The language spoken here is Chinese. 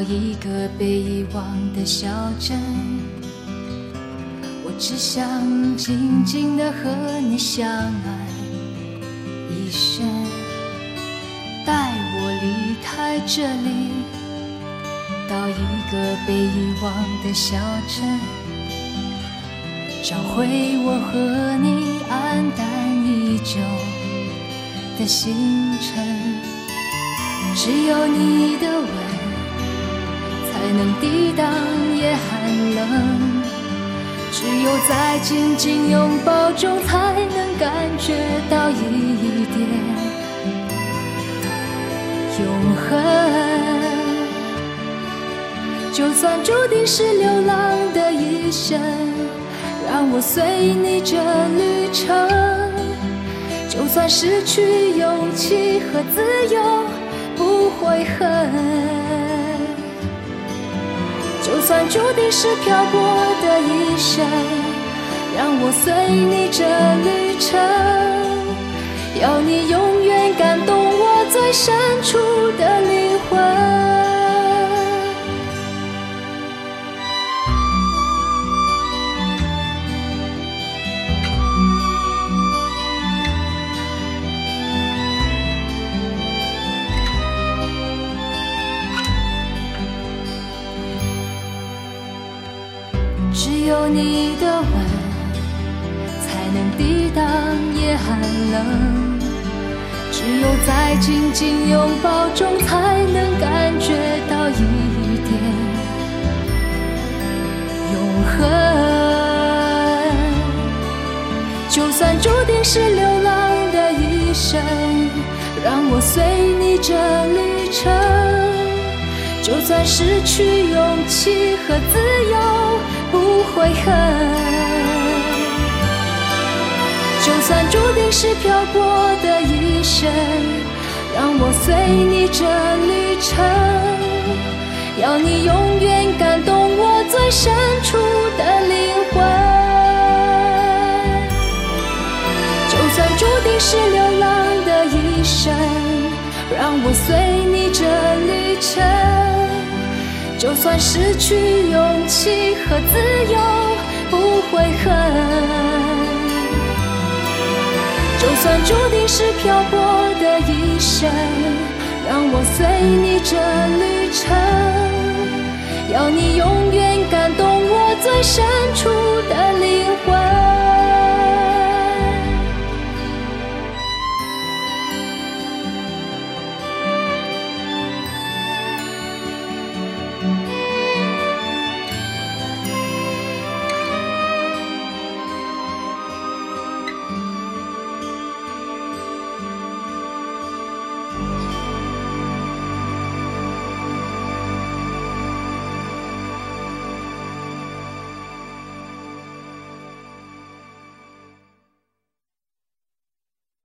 一个被遗忘的小镇，我只想静静地和你相爱一生，带我离开这里，到一个被遗忘的小镇，找回我和你黯淡已久的星辰。只有你的吻才能抵挡夜寒冷，只有在紧紧拥抱中才能感觉到一点永恒。就算注定是流浪的一生，让我随你这旅程，就算失去勇气和自由不悔恨，就算注定是漂泊的一生，让我随你这旅程，要你永远感动我最深处的灵魂。只有你的吻才能抵挡夜寒冷，只有在紧紧拥抱中才能感觉到一点永恒。就算注定是流浪的一生，让我随你这旅程，就算失去勇气和自由不悔恨，就算注定是漂泊的一生，让我随你这旅程，要你永远感动我最深处的灵魂。就算注定是流浪的一生，让我随你这旅程，就算失去勇气和自由不悔恨，就算注定是漂泊的一生，让我随你这旅程，要你永远感动我最深处